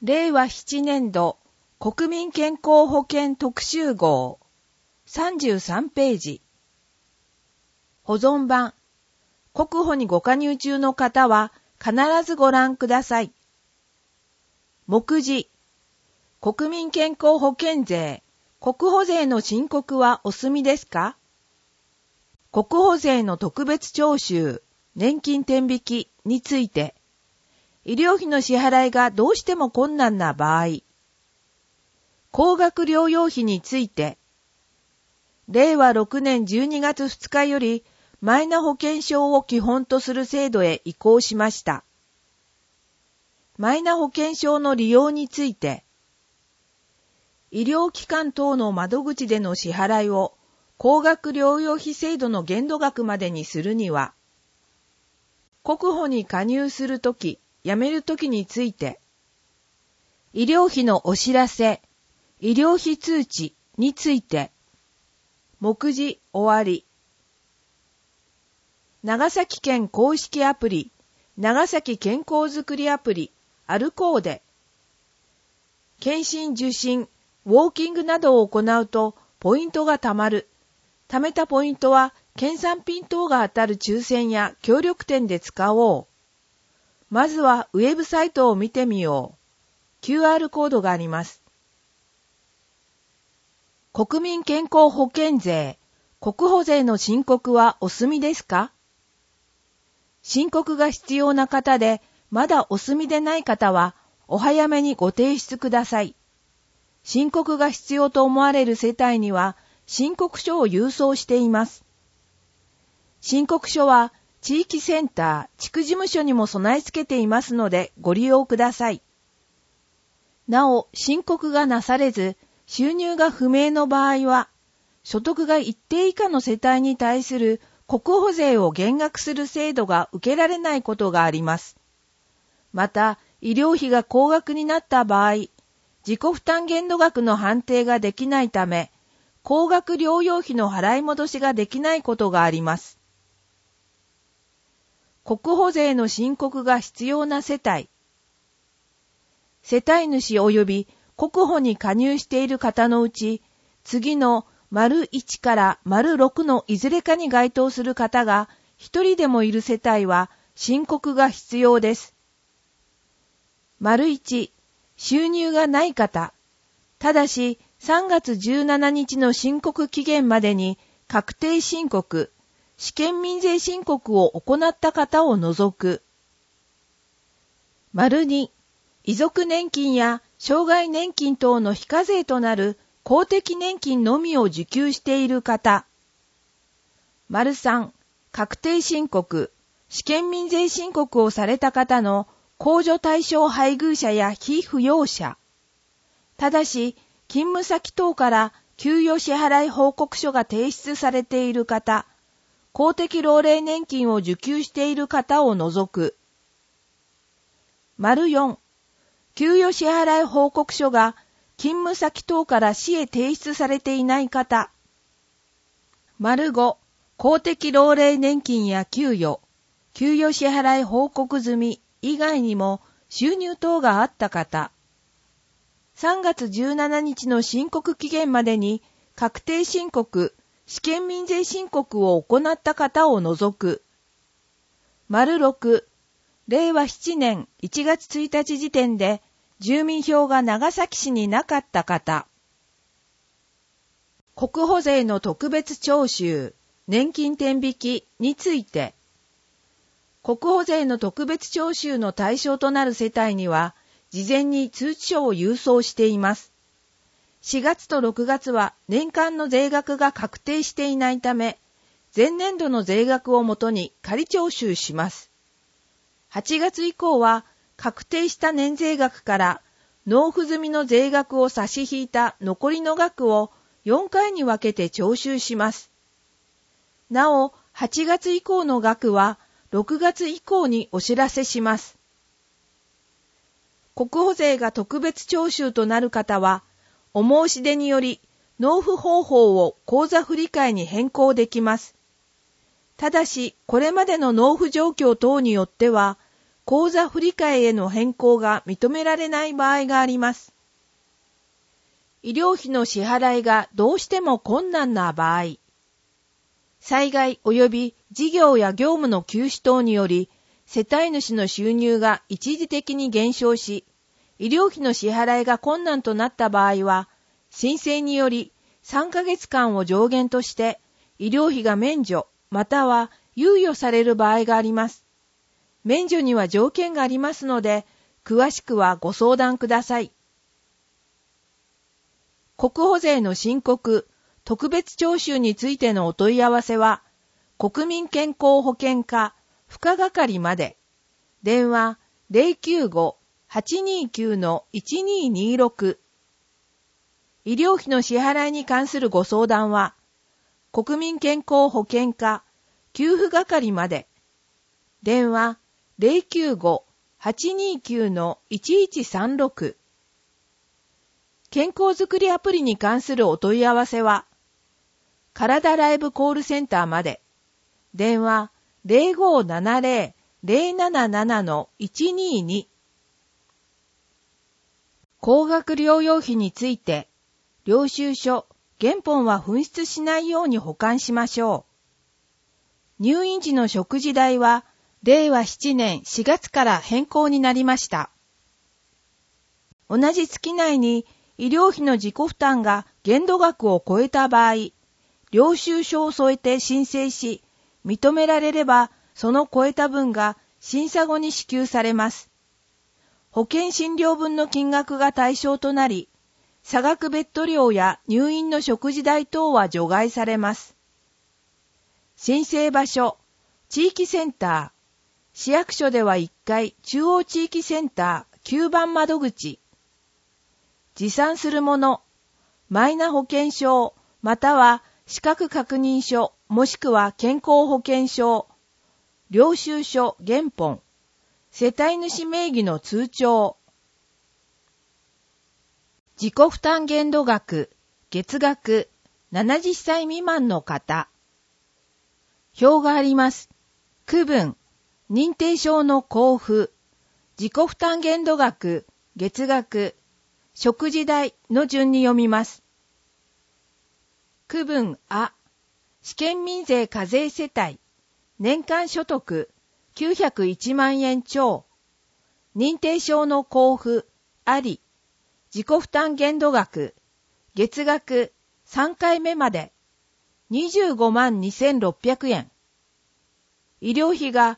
令和7年度国民健康保険特集号33ページ。保存版。国保にご加入中の方は必ずご覧ください。目次。国民健康保険税、国保税の申告はお済みですか？国保税の特別徴収、年金転引きについて、医療費の支払いがどうしても困難な場合、高額療養費について、令和6年12月2日よりマイナ保険証を基本とする制度へ移行しました。マイナ保険証の利用について、医療機関等の窓口での支払いを高額療養費制度の限度額までにするには、国保に加入するとき、辞めるときについて、医療費のお知らせ、医療費通知について、目次終わり。長崎県公式アプリ、長崎健康づくりアプリ、アルコーデ。検診受診、ウォーキングなどを行うとポイントが貯まる。貯めたポイントは県産品等が当たる抽選や協力店で使おう。まずはウェブサイトを見てみよう。QR コードがあります。国民健康保険税、国保税の申告はお済みですか？申告が必要な方で、まだお済みでない方は、お早めにご提出ください。申告が必要と思われる世帯には、申告書を郵送しています。申告書は、地域センター、地区事務所にも備え付けていますので、ご利用ください。なお、申告がなされず、収入が不明の場合は、所得が一定以下の世帯に対する国保税を減額する制度が受けられないことがあります。また、医療費が高額になった場合、自己負担限度額の判定ができないため、高額療養費の払い戻しができないことがあります。国保税の申告が必要な世帯。世帯主及び国保に加入している方のうち、次の①から⑥のいずれかに該当する方が一人でもいる世帯は申告が必要です。①、収入がない方。ただし、3月17日の申告期限までに確定申告、試験民税申告を行った方を除く。②、遺族年金や障害年金等の非課税となる公的年金のみを受給している方。③、確定申告、試験民税申告をされた方の控除対象配偶者や被扶養者。ただし、勤務先等から給与支払い報告書が提出されている方、公的老齢年金を受給している方を除く。④、給与支払い報告書が勤務先等から市へ提出されていない方。⑤、公的老齢年金や給与支払い報告済み以外にも収入等があった方。3月17日の申告期限までに確定申告、試験民税申告を行った方を除く。⑥、令和7年1月1日時点で住民票が長崎市になかった方。国保税の特別徴収、年金転引きについて、国保税の特別徴収の対象となる世帯には、事前に通知書を郵送しています。4月と6月は年間の税額が確定していないため、前年度の税額をもとに仮徴収します。8月以降は確定した年税額から納付済みの税額を差し引いた残りの額を4回に分けて徴収します。なお、8月以降の額は6月以降にお知らせします。国保税が特別徴収となる方は、お申し出により納付方法を口座振替に変更できます。ただし、これまでの納付状況等によっては、 口座振替への変更が認められない場合があります。医療費の支払いがどうしても困難な場合、災害及び事業や業務の休止等により、世帯主の収入が一時的に減少し、医療費の支払いが困難となった場合は、申請により3ヶ月間を上限として医療費が免除または猶予される場合があります。免除には条件がありますので、詳しくはご相談ください。国保税の申告、特別徴収についてのお問い合わせは、国民健康保険課付加係まで、電話 095-829-1226。医療費の支払いに関するご相談は、国民健康保険課給付係まで、電話 095-829-1136。健康づくりアプリに関するお問い合わせは、体ライブコールセンターまで、電話 0570-077-122。高額療養費について、領収書、原本は紛失しないように保管しましょう。入院時の食事代は、令和7年4月から変更になりました。同じ月内に医療費の自己負担が限度額を超えた場合、領収書を添えて申請し、認められれば、その超えた分が審査後に支給されます。保険診療分の金額が対象となり、差額ベッド料や入院の食事代等は除外されます。申請場所、地域センター、市役所では1階中央地域センター9番窓口。持参するもの、マイナ保険証、または資格確認書、もしくは健康保険証、領収書原本、世帯主名義の通帳。自己負担限度額、月額、70歳未満の方。表があります。区分、認定証の交付、自己負担限度額、月額、食事代の順に読みます。区分あ、試験民税課税世帯、年間所得901万円超、認定証の交付あり、自己負担限度額、月額3回目まで25万2600円。医療費が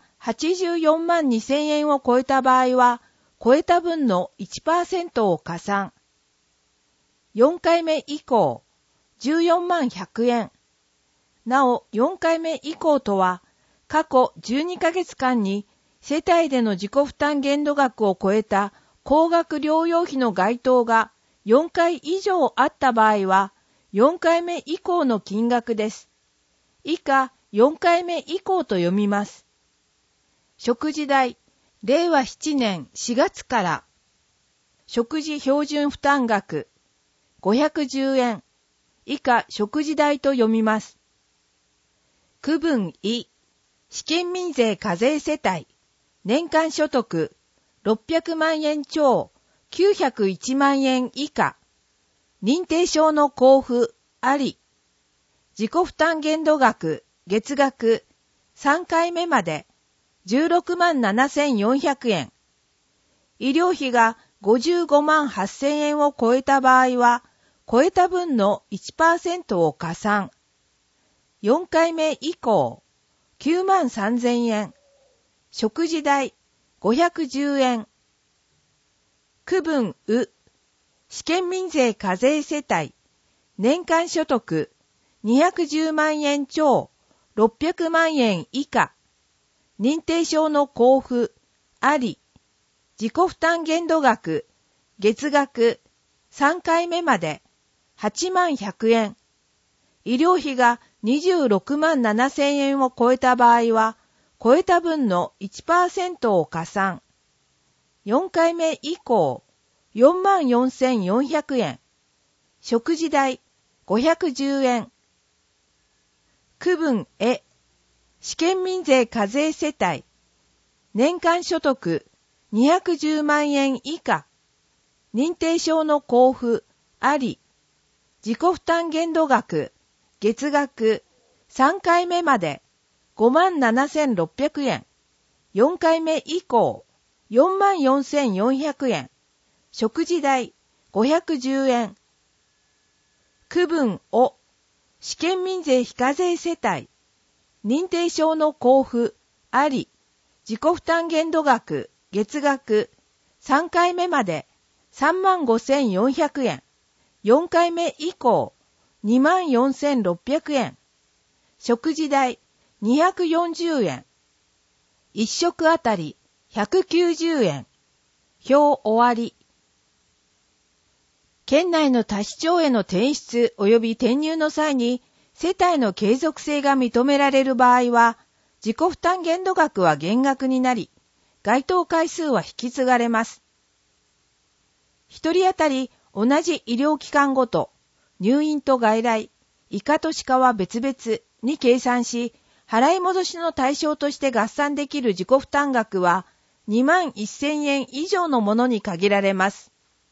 84万2000円を超えた場合は、超えた分の 1% を加算。4回目以降、14万100円。なお、4回目以降とは、過去12ヶ月間に世帯での自己負担限度額を超えた高額療養費の該当が4回以上あった場合は、4回目以降の金額です。以下、4回目以降と読みます。食事代、令和7年4月から、食事標準負担額、510円、以下食事代と読みます。区分い、試験民税課税世帯、年間所得、600万円超、901万円以下、認定証の交付あり、自己負担限度額、月額、3回目まで、16万7400円。医療費が55万8000円を超えた場合は、超えた分の 1% を加算。4回目以降、9万3000円。食事代、510円。区分う、試験民税課税世帯、年間所得、210万円超、600万円以下。認定証の交付、あり、自己負担限度額、月額、3回目まで、8万100円。医療費が26万7000円を超えた場合は、超えた分の 1% を加算。4回目以降、4万4400円。食事代、510円。区分試験民税課税世帯、 年間所得210万円以下、認定証の交付あり、自己負担限度額、月額3回目まで57,600円、4回目以降44,400円、食事代510円。区分を試験民税非課税世帯、認定証の交付あり、自己負担限度額、月額3回目まで35,400円、4回目以降24,600円、食事代240円、1食あたり190円、表終わり。県内の他市町への転出及び転入の際に世帯の継続性が認められる場合は、自己負担限度額は減額になり、該当回数は引き継がれます。一人当たり同じ医療機関ごと、入院と外来、以下としかは別々に計算し、払い戻しの対象として合算できる自己負担額は21,000円以上のものに限られます。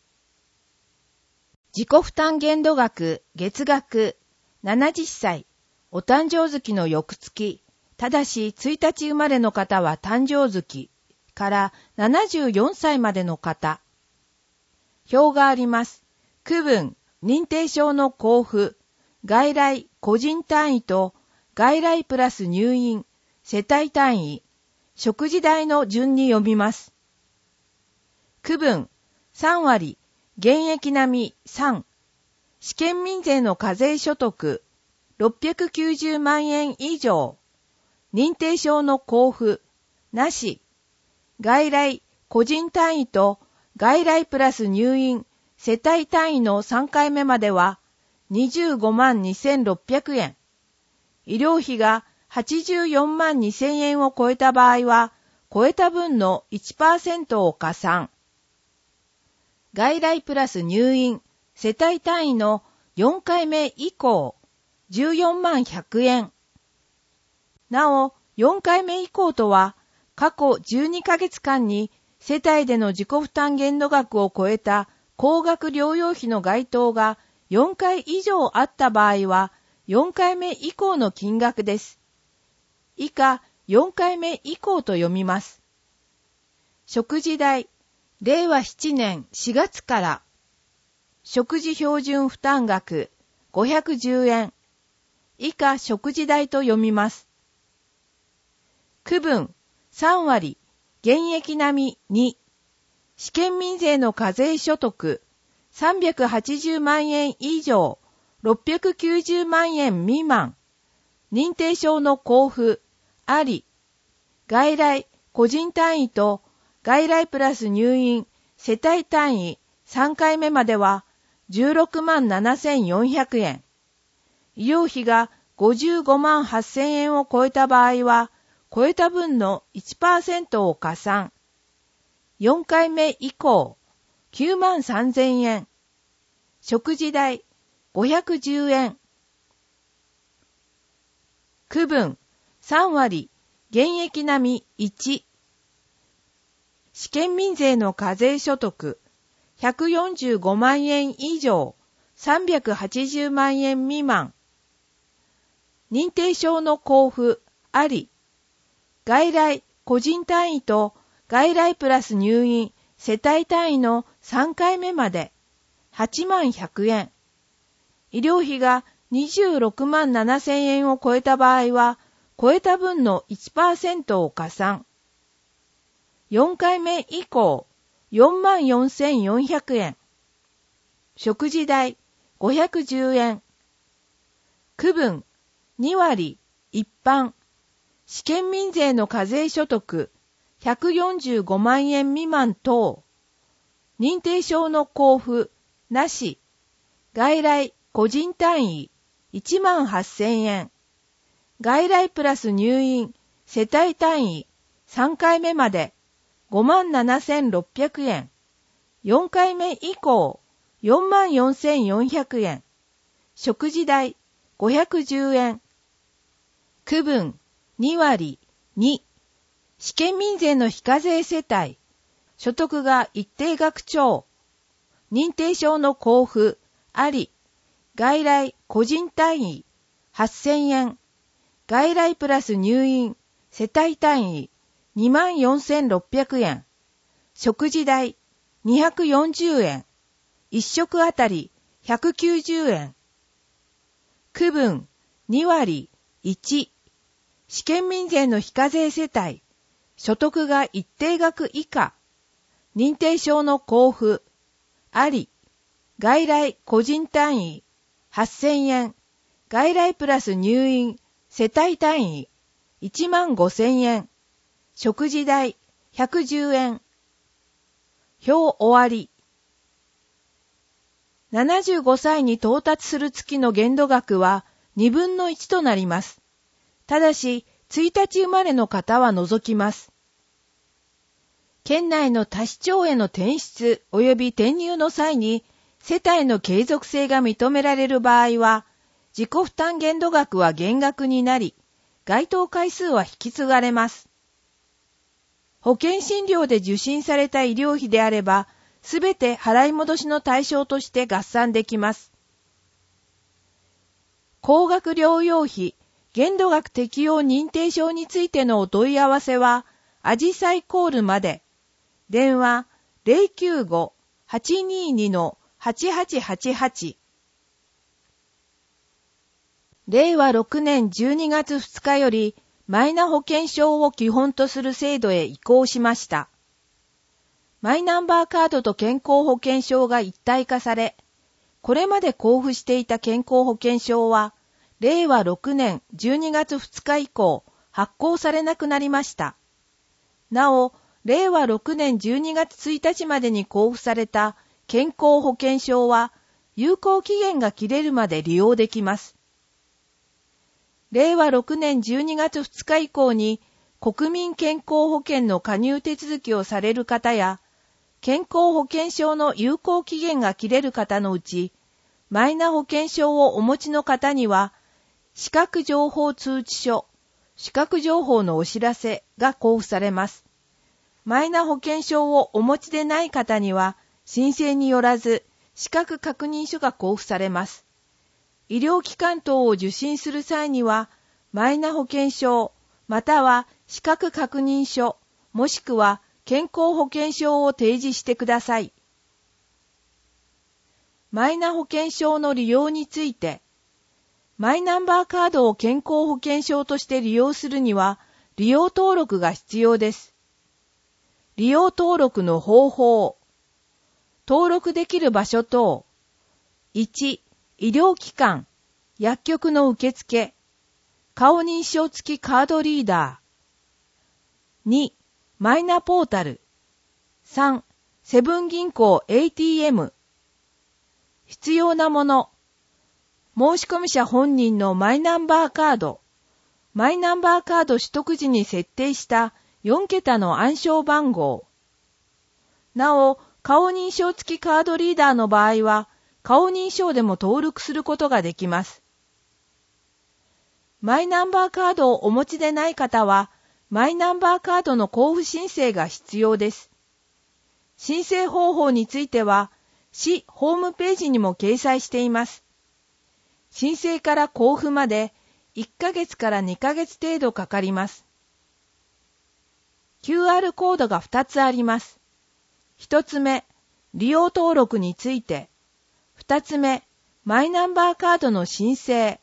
自己負担限度額、月額、70歳、お誕生月の翌月、ただし1日生まれの方は誕生月から74歳までの方。表があります。区分、認定証の交付、外来、個人単位と外来プラス入院、世帯単位、食事代の順に読みます。区分、3割、現役並み3、試験民税の課税所得、690万円以上、認定証の交付、なし、外来、個人単位と外来プラス入院、世帯単位の3回目までは25万2,600円、医療費が84万2,000円を超えた場合は、超えた分の 1% を加算。外来プラス入院、世帯単位の4回目以降、14万100円。なお、4回目以降とは、過去12ヶ月間に世帯での自己負担限度額を超えた高額療養費の該当が4回以上あった場合は、4回目以降の金額です。以下、4回目以降と読みます。食事代、令和7年4月から、食事標準負担額510円。以下食事代と読みます。区分3割、現役並み2、試験民税の課税所得380万円以上、690万円未満、認定証の交付あり、外来、個人単位と外来プラス入院、世帯単位3回目までは16万7,400円。医療費が55万8,000円を超えた場合は、超えた分の 1% を加算。4回目以降、9万3,000円。食事代、510円。区分、3割、現役並み1。試験民税の課税所得、145万円以上、380万円未満。認定証の交付、あり。外来、個人単位と外来プラス入院、世帯単位の3回目まで、8万100円。医療費が26万7,000円を超えた場合は、超えた分の 1% を加算。4回目以降、44,400円。食事代、510円。区分、2割、一般。試験民税の課税所得、145万円未満等。認定証の交付、なし。外来、個人単位、1万8,000円。外来プラス入院、世帯単位、3回目まで、57,600円。4回目以降、44,400円。食事代、510円。区分、2割、2。 試験民税の非課税世帯、所得が一定額超、認定証の交付、あり、外来個人単位、8000円、外来プラス入院、世帯単位、24,600円、食事代、240円、1食あたり190円、区分2割1、試験民税の非課税世帯、所得が一定額以下、認定証の交付、あり、外来個人単位、8000円、外来プラス入院、世帯単位、15,000円、食事代、110円。表終わり。75歳に到達する月の限度額は2分の1となります。ただし、1日生まれの方は除きます。県内の他市町への転出及び転入の際に、世帯の継続性が認められる場合は、自己負担限度額は減額になり、該当回数は引き継がれます。保険診療で受診された医療費であれば、すべて払い戻しの対象として合算できます。高額療養費、限度額適用認定証についてのお問い合わせは、あじさいコールまで。電話 095-822-8888。令和6年12月2日より、マイナ保険証を基本とする制度へ移行しました。マイナンバーカードと健康保険証が一体化され、これまで交付していた健康保険証は、令和6年12月2日以降、発行されなくなりました。なお、令和6年12月1日までに交付された健康保険証は、有効期限が切れるまで利用できます。令和6年12月2日以降に国民健康保険の加入手続きをされる方や、健康保険証の有効期限が切れる方のうち、マイナ保険証をお持ちの方には、資格情報通知書、資格情報のお知らせが交付されます。マイナ保険証をお持ちでない方には、申請によらず、資格確認書が交付されます。医療機関等を受診する際には、マイナ保険証、または資格確認書、もしくは健康保険証を提示してください。マイナ保険証の利用について、マイナンバーカードを健康保険証として利用するには、利用登録が必要です。利用登録の方法。登録できる場所等。1、医療機関、薬局の受付、顔認証付きカードリーダー。2、マイナポータル。3、セブン銀行 ATM。必要なもの。申込者本人のマイナンバーカード。マイナンバーカード取得時に設定した4桁の暗証番号。なお、顔認証付きカードリーダーの場合は、顔認証でも登録することができます。マイナンバーカードをお持ちでない方は、マイナンバーカードの交付申請が必要です。申請方法については、市ホームページにも掲載しています。申請から交付まで1ヶ月から2ヶ月程度かかります。QR コードが2つあります。1つ目、利用登録について。2つ目、マイナンバーカードの申請。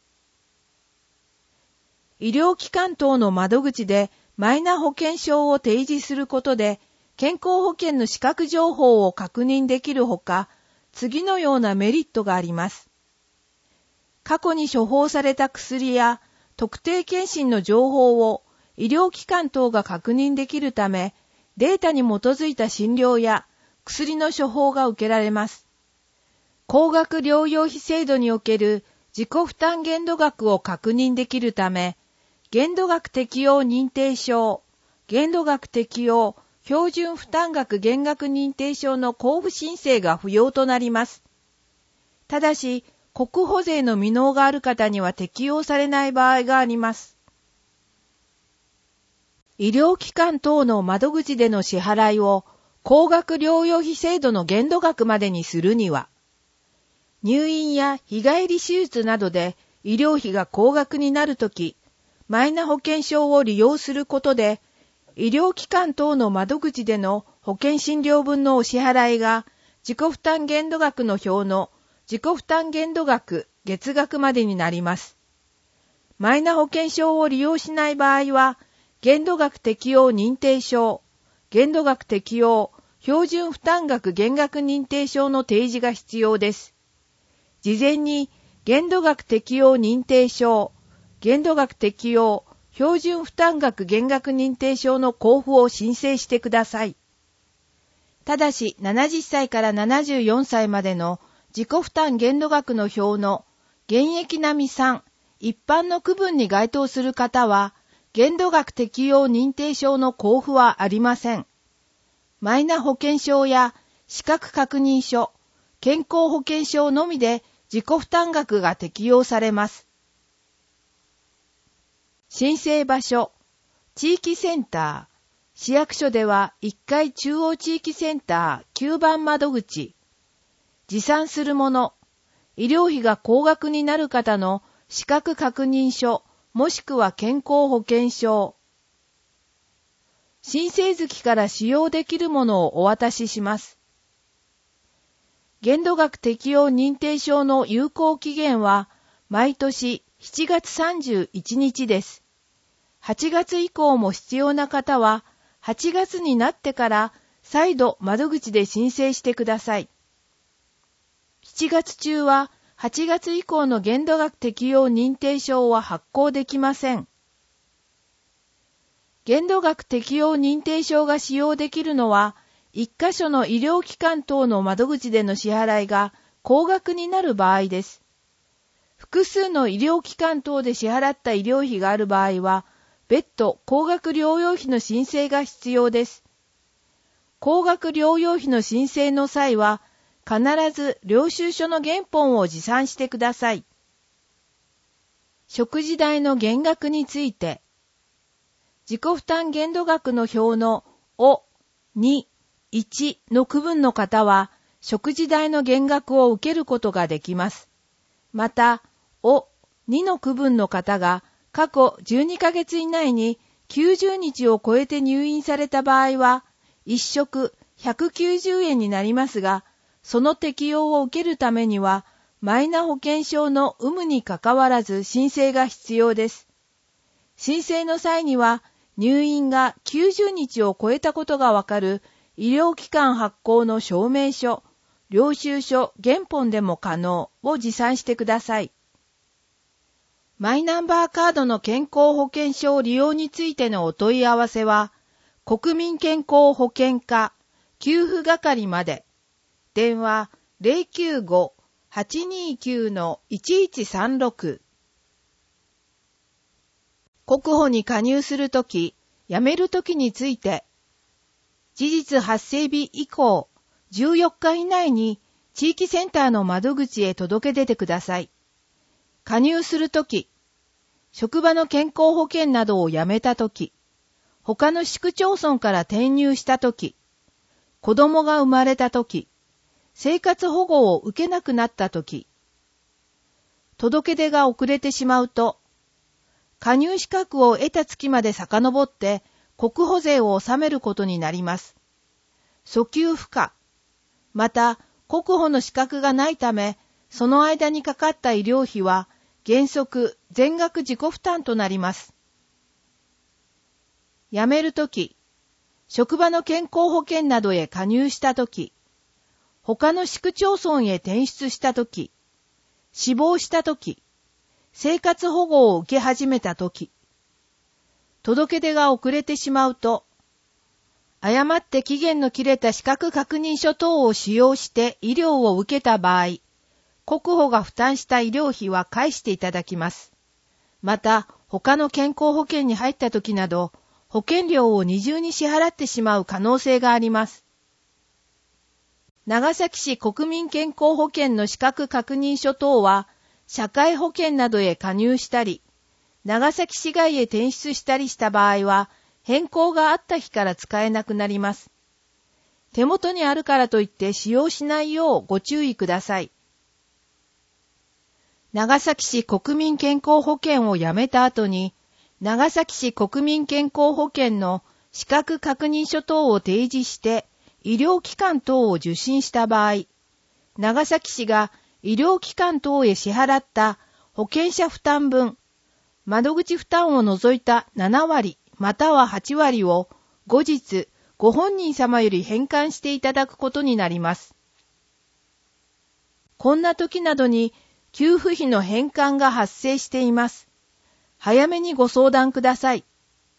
医療機関等の窓口でマイナ保険証を提示することで、健康保険の資格情報を確認できるほか、次のようなメリットがあります。過去に処方された薬や特定健診の情報を医療機関等が確認できるため、データに基づいた診療や薬の処方が受けられます。高額療養費制度における自己負担限度額を確認できるため、限度額適用認定証、限度額適用標準負担額減額認定証の交付申請が不要となります。ただし、国保税の未納がある方には適用されない場合があります。 医療機関等の窓口での支払いを高額療養費制度の限度額までにするには、入院や日帰り手術などで医療費が高額になるとき、マイナ保険証を利用することで、医療機関等の窓口での保険診療分のお支払いが自己負担限度額の表の自己負担限度額月額までになります。マイナ保険証を利用しない場合は、限度額適用認定証、限度額適用標準負担額減額認定証の提示が必要です。事前に限度額適用認定証、限度額適用標準負担額減額認定証の交付を申請してください。ただし70歳から74歳までの自己負担限度額の表の現役並み3、一般の区分に該当する方は、限度額適用認定証の交付はありません。マイナ保険証や資格確認書、健康保険証のみで自己負担額が適用されます。申請場所、地域センター、市役所では1階中央地域センター9番窓口、持参するもの、医療費が高額になる方の資格確認書、もしくは健康保険証。申請月から使用できるものをお渡しします。限度額適用認定証の有効期限は毎年7月31日です。8月以降も必要な方は8月になってから再度窓口で申請してください。7月中は8月以降の限度額適用認定証は発行できません。限度額適用認定証が使用できるのは、1カ所の医療機関等の窓口での支払いが高額になる場合です。複数の医療機関等で支払った医療費がある場合は、別途高額療養費の申請が必要です。高額療養費の申請の際は、必ず領収書の原本を持参してください。食事代の減額について、自己負担限度額の表のお、2、1の区分の方は、食事代の減額を受けることができます。また、お、2の区分の方が、過去12ヶ月以内に90日を超えて入院された場合は、1食190円になりますが、その適用を受けるためには、マイナ保険証の有無にかかわらず申請が必要です。申請の際には、入院が90日を超えたことがわかる医療機関発行の証明書、領収書、原本でも可能を持参してください。マイナンバーカードの健康保険証利用についてのお問い合わせは、国民健康保険課給付係まで。電話 095-829-1136。国保に加入するとき、辞めるときについて、事実発生日以降、14日以内に地域センターの窓口へ届け出てください。加入するとき、職場の健康保険などを辞めたとき、他の市区町村から転入したとき、子供が生まれたとき、生活保護を受けなくなったとき、届け出が遅れてしまうと、加入資格を得た月まで遡って国保税を納めることになります。訴求不可。また、国保の資格がないため、その間にかかった医療費は原則全額自己負担となります。辞めるとき、職場の健康保険などへ加入したとき、他の市区町村へ転出したとき、死亡したとき、生活保護を受け始めたとき、届け出が遅れてしまうと、誤って期限の切れた資格確認書等を使用して医療を受けた場合、国保が負担した医療費は返していただきます。また、他の健康保険に入ったときなど、保険料を二重に支払ってしまう可能性があります。長崎市国民健康保険の資格確認書等は、社会保険などへ加入したり、長崎市外へ転出したりした場合は、 変更があった日から使えなくなります。手元にあるからといって使用しないようご注意ください。長崎市国民健康保険をやめた後に、長崎市国民健康保険の資格確認書等を提示して医療機関等を受診した場合、長崎市が医療機関等へ支払った保険者負担分、窓口負担を除いた7割または8割を後日ご本人様より返還していただくことになります。こんな時などに給付費の返還が発生しています。早めにご相談ください。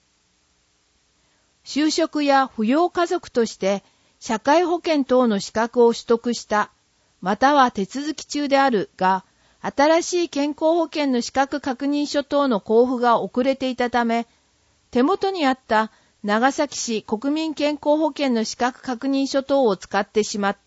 就職や扶養家族として社会保険等の資格を取得した、または手続き中であるが、新しい健康保険の資格確認書等の交付が遅れていたため、手元にあった長崎市国民健康保険の資格確認書等を使ってしまった。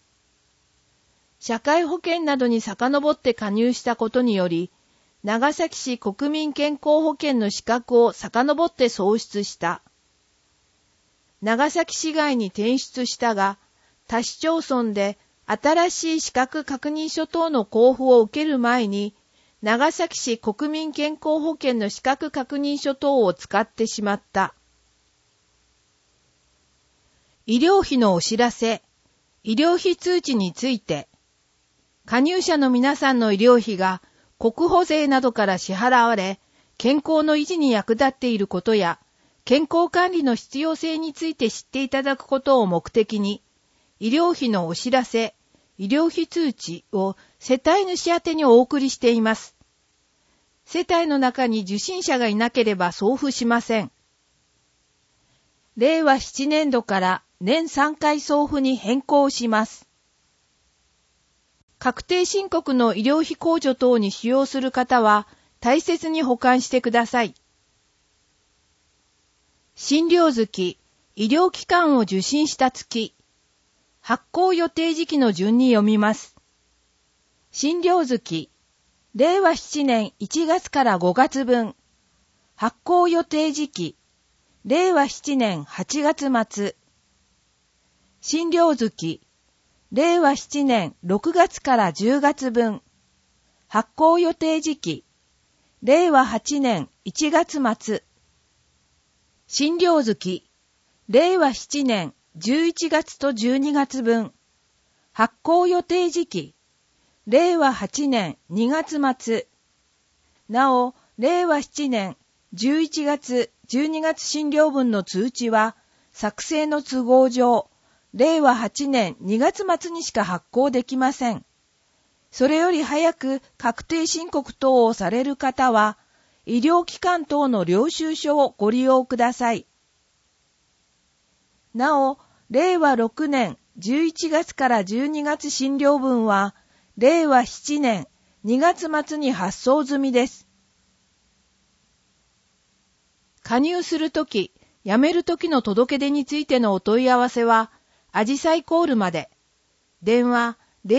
社会保険などに遡って加入したことにより、長崎市国民健康保険の資格を遡って創出した。長崎市外に転出したが、他市町村で新しい資格確認書等の交付を受ける前に、長崎市国民健康保険の資格確認書等を使ってしまった。医療費のお知らせ、医療費通知について、加入者の皆さんの医療費が国保税などから支払われ、健康の維持に役立っていることや、健康管理の必要性について知っていただくことを目的に、医療費のお知らせ、医療費通知を世帯主宛てにお送りしています。世帯の中に受信者がいなければ送付しません。令和7年度から年3回送付に変更します。確定申告の医療費控除等に使用する方は大切に保管してください。診療月、医療機関を受診した月、発行予定時期の順に読みます。診療月、令和7年1月から5月分。発行予定時期、令和7年8月末。診療月、令和7年6月から10月分。発行予定時期、令和8年1月末。診療月、令和7年11月と12月分。発行予定時期、令和8年2月末。なお、令和7年11月、12月診療分の通知は、作成の都合上、令和8年2月末にしか発行できません。それより早く確定申告等をされる方は、医療機関等の領収書をご利用ください。なお、令和6年11月から12月診療分は、令和7年2月末に発送済みです。加入するとき、辞めるときの届け出についてのお問い合わせは、あじさいコールまで。電話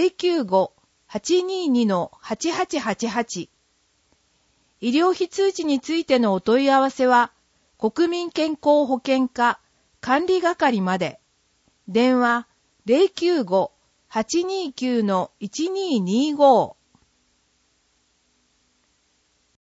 095-822-8888。医療費通知についてのお問い合わせは、国民健康保険課管理係まで。電話 095-829-1225。